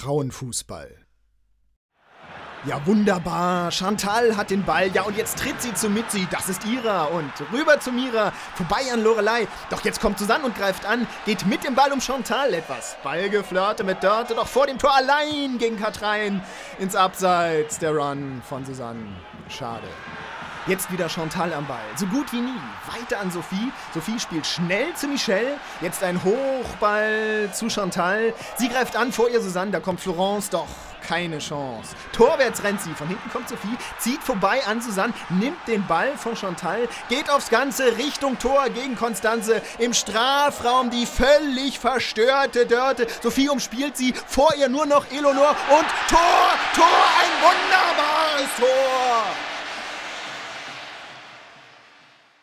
Frauenfußball. Ja, wunderbar. Chantal hat den Ball. Ja, und jetzt tritt sie zu Mitzi. Das ist Ira. Und rüber zu Mira. Vorbei an Lorelei. Doch jetzt kommt Susanne und greift an. Geht mit dem Ball um Chantal etwas. Ballgeflirte mit Dörte. Doch vor dem Tor allein gegen Katrein. Ins Abseits. Der Run von Susanne. Schade. Jetzt wieder Chantal am Ball. So gut wie nie. Weiter an Sophie. Sophie spielt schnell zu Michelle. Jetzt ein Hochball zu Chantal. Sie greift an, vor ihr Susanne. Da kommt Florence. Doch keine Chance. Torwärts rennt sie. Von hinten kommt Sophie. Zieht vorbei an Susanne. Nimmt den Ball von Chantal. Geht aufs Ganze Richtung Tor gegen Konstanze. Im Strafraum die völlig verstörte Dörte. Sophie umspielt sie. Vor ihr nur noch Eleonore. Und Tor! Tor! Ein wunderbares Tor!